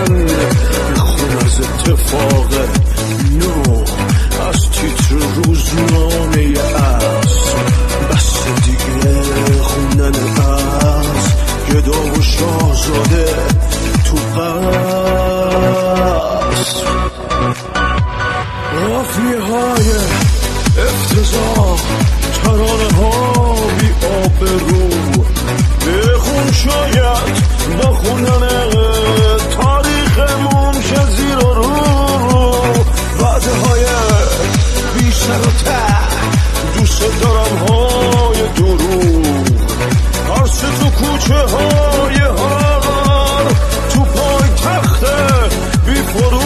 من بخون از اتفاق نو، از تیتر روزنامه اصل. بس دیگه خوندن از گدا و شاهزاده تو قصر. قافیه های افتضاح، ترانه ها بی آبرو، بخون شاید با خوندن تاریخمون شه زیر و رو. وعده های بی سر و ته، دوست دارم های دروغ، هرس تو کوچه های هار، تو پای تخت بی فروغ.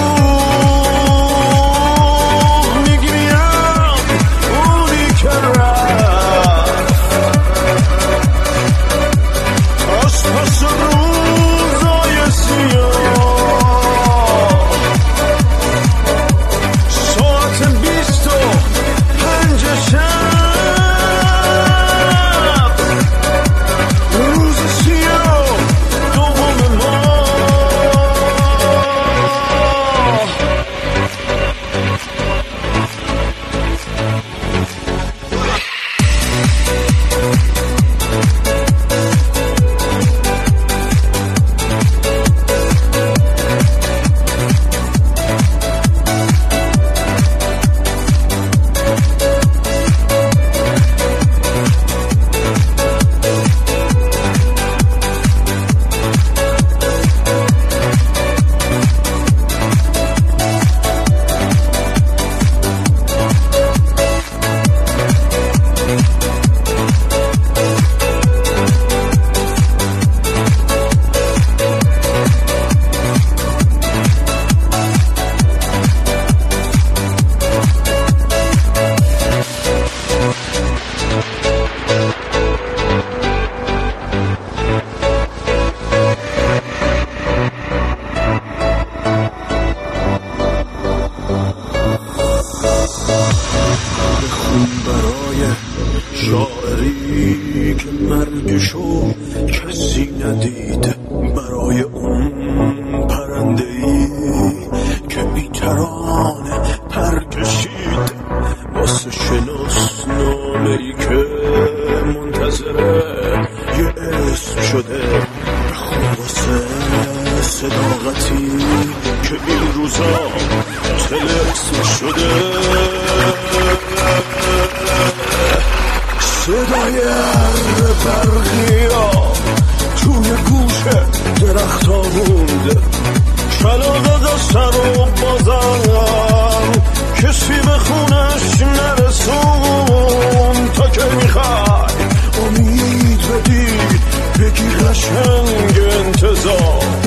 میگیرم اونی که رفت از پس روزای سیاه، ساعت 25 شب، روز سیاه دوم ماه. برای شاعری که مرگشو کسی ندید، برای اون پرنده‌ای که بی ترانه پر کشید، واسه شناسنامه‌ای که منتظره یه اسم شده. بخون واسه صداقتی که این روزا طلسم شده. صدای برقیا توی گوش درخت ها موند، کلاغ از سر و بازم کسی به خونش نرسون. تا که میخوای امید بدی بگی قشنگ انتظار،